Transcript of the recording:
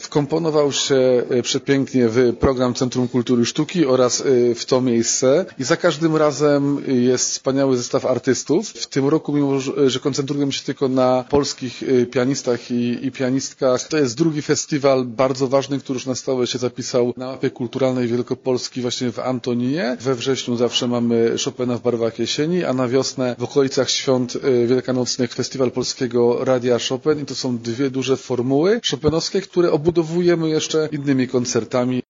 wkomponował się przepięknie w program Centrum Kultury i Sztuki oraz w to miejsce i za każdym razem jest wspaniały zestaw artystów. W tym roku, mimo że koncentrujemy się tylko na polskich pianistach i pianistkach, to jest drugi festiwal bardzo ważny, który już na stałe się zapisał na mapie kulturalnej Wielkopolski właśnie w Antoninie. We wrześniu zawsze mamy Chopina w barwach jesieni, a na wiosnę w okolicach świąt wielkanocnych Festiwal Polskiego Radia Chopin i to są dwie duże formuły chopinowskie, które obudowujemy jeszcze innymi koncertami.